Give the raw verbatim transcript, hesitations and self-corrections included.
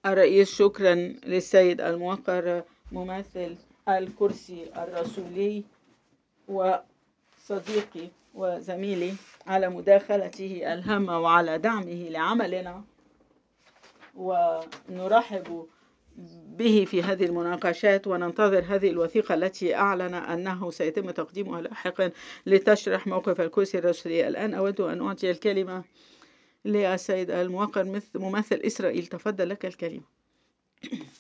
الرئيس، شكرا للسيد الموقر ممثل الكرسي الرسولي وصديقي وزميلي على مداخلته الهامة وعلى دعمه لعملنا، ونرحب به في هذه المناقشات وننتظر هذه الوثيقة التي أعلن أنه سيتم تقديمها لاحقا لتشرح موقف الكرسي الرسولي. الآن أود أن أعطي الكلمة للسيد الموقر ممثل إسرائيل. تفضل، لك الكلمة.